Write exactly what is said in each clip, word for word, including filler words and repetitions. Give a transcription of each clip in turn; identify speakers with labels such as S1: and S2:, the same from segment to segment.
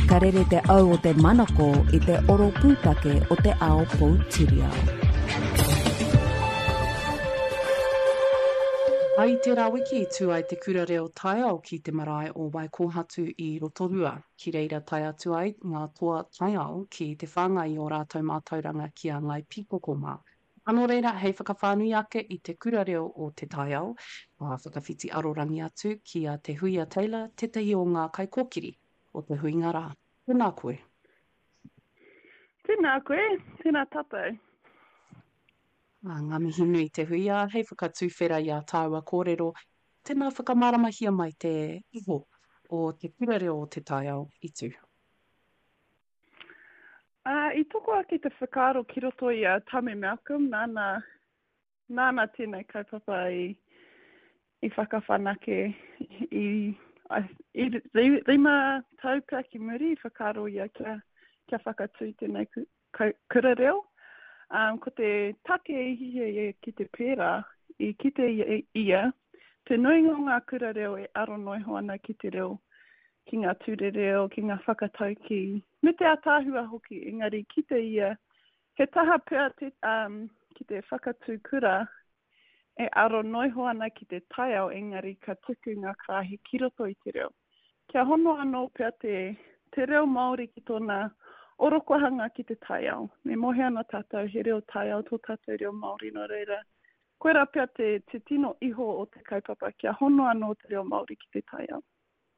S1: Ka rere te au o te manako i te oro pūtake o te ao Poutireo.
S2: Ai te rawiki tu ai te kura reo tai au ki te marae o Waikohatu i Rotorua. Ki reira tai atu ai ngā toa tai au ki te whāngai o rātou mātauranga ki a Ngai Pikokoma. Anō reira, hei whakawhānui ake i te kura reo o te tai au, a whakawhiti arorangi atu ki a te Huia Taylor, tetahi o ngā kaikōkiri o te huinga rā. Tēnā koe.
S3: Tēnā koe, tēnā tātou.
S2: Ah, ngā mihi nui te huia, hei whakatūwhera i a tāua kōrero, tēnā whakamaramahia mai te iho o te kura reo o te tai au i tū.
S3: Uh, I toko ake te whakaaro ki roto i a Tame Malcolm, nāna, nāna tēnei kaupapa i, i whakawhanake i, i, i rima taupea ki muri i whakaaro i a kia, kia whakatū tēnei kura reo. Um, ko te take i hihe ki te pērā, i kite ia, te nuinga o ngā kura reo e aro noi hoana ki te reo, ki ngā ture reo, ki ngā whakatau ki me te atāhua hoki, engari ki te ia, he taha pēr te, um, ki te whakatū kura, e aro noi hoana ki te tai au, engari ka tuku ngā krahi ki roto i te reo. Kia hono anō pēr te, te reo Māori ki tōna orokohanga ki te tai au. Me mohe ana tātou he reo tai au, tō tātou reo Māori no reira. Koe rā pēr te, te tino iho o te kaupapa, kia hono anō te reo Māori ki te tai au.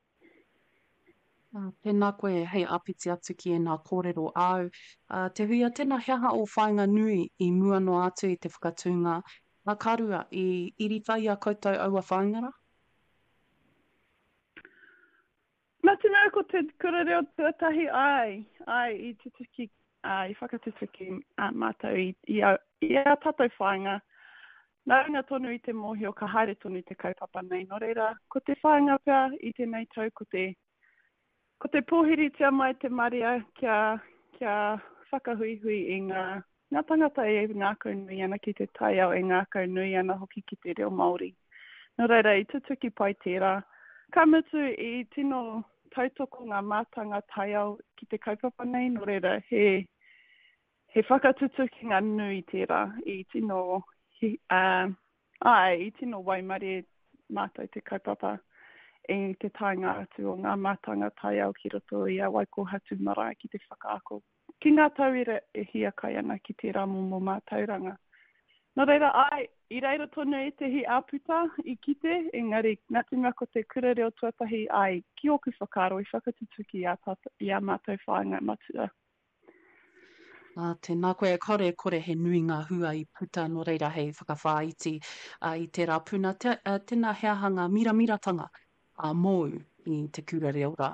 S2: Uh, tēnā koe, hei apiti atu ki e nā kōrero au. Uh, te huia, tēnā heaha o whainga nui i mua no atu i te whakatūnga. Nā karua, i iri whai a koutou aua whaingara?
S3: Nā te mea ko te kura reo tuatahi ai, ai i tutuki, uh, i whakatutuki uh, mātou i, i, a, i a tātou whainga. Nā ringa tonu i te mohi o ka haere tonu i te kaupapa nei. Nō reira, ko te whainga pia i te nei tau, ko te Ko te pōhiri tia mai te maria kia, kia whakahuihui i ngā, ngā tangata e ngākau nui ana ki te tai au e ngākau nui ana hoki ki te reo Māori. Nō reira, i tutuki pai tērā. Ka mutu i tino tautoko ngā mātanga tai au ki te kaupapa nei, nō reira, he, he whakatutuki ngā nui tērā i tino, hi, uh, ai, i tino waimari mātou te kaupapa. I te tainga atu o ngā mātanga tai au ki roto i a Waikohatu marae ki te whakaako. Ki ngā tauira e hia kai ana ki te ramomo mātauranga. Nō reira, ai, i reira tonu e te hi āputa i kite, engari, nā te mea ko te kura reo tuatahi, ai, ki oku whakaaro i whakatutuki i a, tata, i a mātou whainga matua.
S2: Uh, tēnā koe, kore kore he nui ngā hua i puta no reira hei whakawhāiti uh, i te rāpuna. Te, uh, tēnā heahanga miramiratanga a mou i te kura reo rā.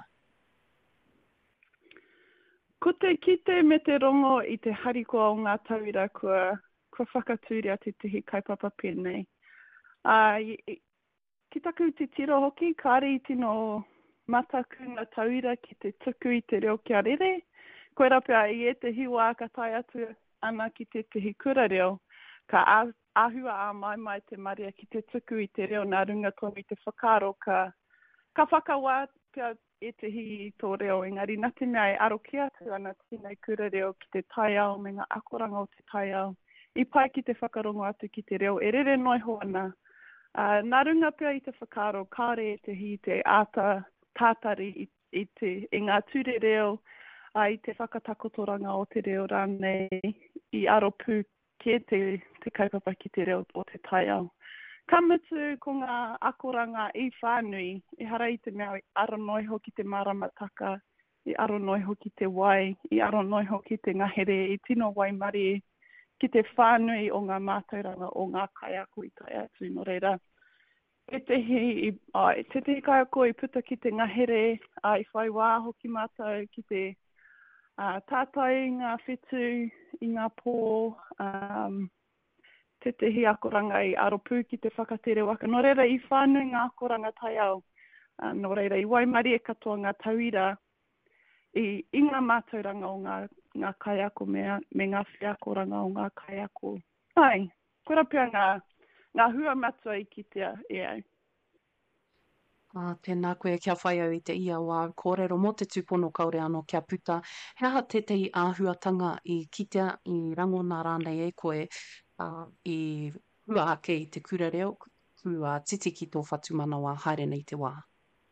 S3: Ko te kite me te rongo i te harikoa o ngā tauira kua, kua whakatūri a te tihi kaupapa pēnei. Uh, ki taku te tiro hoki, kāre i tino mataku ngā tauira ki te tuku i te reo kia rere. Koe rapea i e te hiwa ka tai atu ana ki te tihi kura reo, ka āhua a mai mai te maria ki te tuku i te reo nā runga tonu i te whakaaro ka Ka whakawā pia e te hi i tō reo, engari nā te mea e aro ki atu ana tēnei kura reo ki te tai au, me ngā akoranga o te tai au. I pai ki te whakarongo atu ki te reo, e rere noi hoana. Uh, nā runga pia i te whakaaro, kāre e te hi te āta tātari i, i, te, i ngā ture reo, uh, i te whakatakotoranga o te reo rānei, i aro pū ke te, te kaupapa ki te reo o te tai au. Ka mutu ko ngā akoranga i whānui, i hara i te mea i aro noi hoki te maramataka, i aro noi hoki te wai, i aro noi hoki te ngahere, i tino wai mari ki te whānui o ngā mātauranga o ngā kaiako i tai atu no reira. E te hi, i, ai, te te kaiako i puta ki te ngahere, a i whai wā hoki mātau ki te uh, tātai ngā whetu i ngā pō, um, te te hi akoranga i aropu ki te whakatere waka. Nō reira i whānui ngā akoranga tai au. Uh, nō reira i waimari e katoa ngā tauira i, i ngā mātauranga o ngā, ngā kaiako me, me ngā whiakoranga o ngā kaiako. Ai, kura pia ngā, ngā hua matua i kitea e au.
S2: Ah, tēnā koe kia whai au i te ia wā kōrero mō te tūpono kaore anō kia puta. He aha te te āhuatanga i kitea i rangona rānei e koe uh, i hua ake i te kura reo, kua titiki tō whatu manawa haere nei te wā.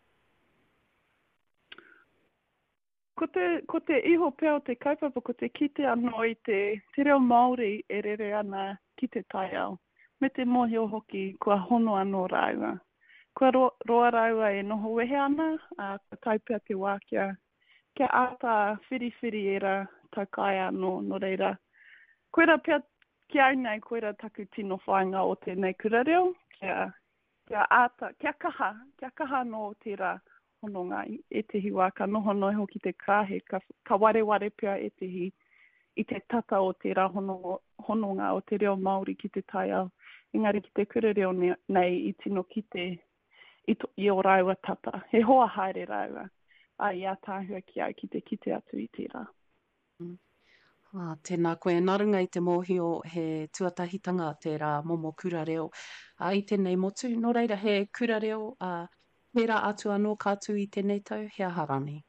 S3: Ko te, ko te iho pēo te kaupapa, ko te kite anō i te, te reo Māori e rere ana ki te taiao. Me te mohio hoki, kua hono anō rāua. Kua ro, roa rāua e noho wehe ana, a uh, kaupea te wā kia, kia ata whiriwhiri era tau kai anō no reira. Koera pia ki au nei, koera taku tino whainga o tēnei kura reo, kia, kia ata, kia kaha, kia kaha no tērā hononga e te hiwa, ka noho noi hoki te kāhe, ka, ka ware ware pia e te hi, i te tata o tērā hononga, hononga o te reo Māori ki te taiao. Engari ki te kura reo nei i tino ki te, i, to, i o rāua tata. He hoa haere rāua, a i a tāhua ki au ki te kite atu i tērā.
S2: Mm. Ah, tēnā koe, nā runga i te mōhio he tuatahitanga tērā momo kura reo. A i tēnei motu, no reira he kura reo, uh, pērā atu anō kātu i tēnei tau, hea harani.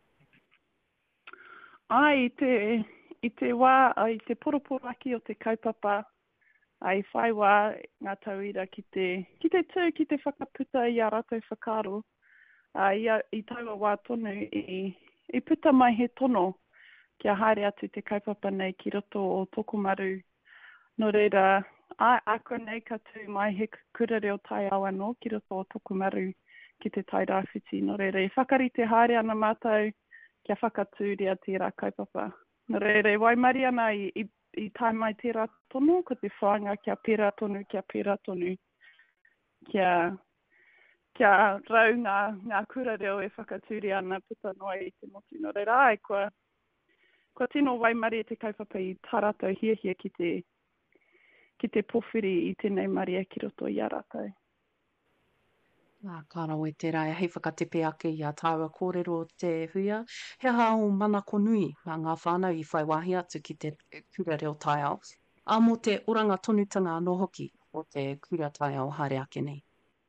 S3: Ai, i te, i te wā, i te poroporaki o te kaupapa, ai whai wā ngā tauira ki te, ki te tū, ki te whakaputa i a rātou whakaro. Ai, i, i taua wā tonu i, i puta mai he tono, kia haere atu te kaupapa nei ki roto o Tokomaru. No reira, ai, ako nei ka tū mai he kura reo tai au anō ki roto o Tokomaru ki te tai rāwhiti. No reira, i whakari te haere ana mātou kia whakatūria tērā kaupapa. No reira, wai mari ana i, i, i tai mai tērā tono, ko te whāinga kia pērā tonu, kia pērā tonu, kia, kia rau ngā, ngā kura reo e whakatūria ana puta noa i te motu. No reira, ai, kua Kua tino waimari e te kaupapa i tā rātou hia hia ki te, ki te pōwhiri i tēnei maria ki roto i a rātou.
S2: Nā, kāra oe te rai, hei whakatepe ake i a tāua kōrero te huia. He aha o mana konui a ngā whānau i whai wāhi atu ki te kura reo taiao. A mō te oranga tonutanga anō hoki o te kura taiao haere ake nei.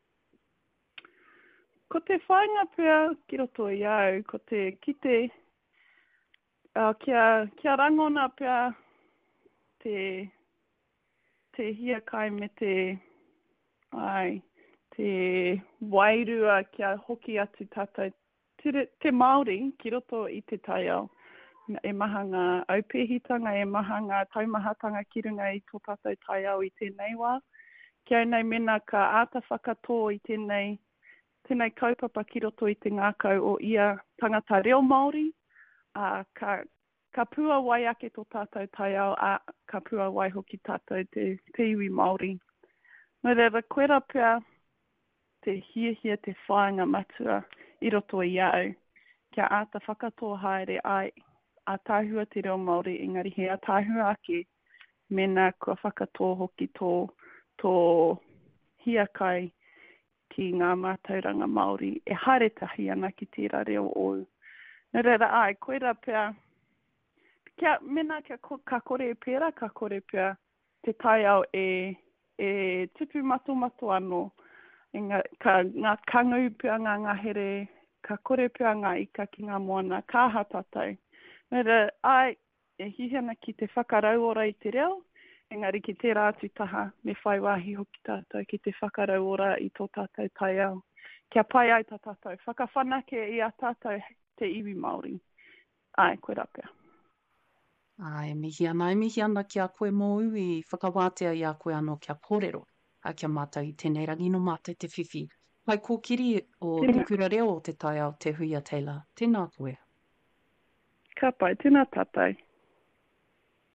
S3: Ko te whainga pia ki roto i au, ko te kite Uh, kia, kia rangona pia te, te hia kai me te, ai, te wairua kia hoki atu tātou. Te, te Māori ki roto i te taiao. E maha ngā aupehitanga, e maha ngā taumahatanga ki runga i tō tātou taiao i tēnei wā. Kia nei mena ka āta whakatō i tēnei, tēnei kaupapa ki roto i te ngākau o ia tangata reo Māori. Uh, ka, ka pua wai ake tō tātou taiao, a ka pua wai hoki tātou te, te iwi Māori. Nō reira, koera pia te hia hia te whāinga matua i roto i au. Kia āta whakatoa haere ai a tāhua te reo Māori, engari he a tāhua ake, mena kua whakatoa hoki tō, tō hia kai ki ngā mātauranga Māori. E haere tahi ana ki tērā reo o Nō reira ai, koera pia, kia mena kia ka kore pēra, ka kore pia te taiao e, e tupu mato mato anō. E ngā, ka, ngā kangau pia ngā ngahere, ka kore pia ngā ika ki ngā moana, ka hatatau. Nō reira ai, e hihana ki te whakarau ora i te reo, engari ki te rātu taha, me whai wāhi hoki tātou ki te whakarau ora i tō tātou taiao. Kia pai ai tā tātou, whakawhanake i a tātou te iwi Māori. Ai, koe rapea.
S2: Ai, mihi ana, e mihi ana ki a koe mō ui, whakawātea i a koe anō kia kōrero, a kia mātou i tēnei rangi no mātou te whiwhi. Pai kōkiri o te kura reo o te taiao te huia Taylor. Tēnā koe.
S3: Ka pai, tēnā tātou.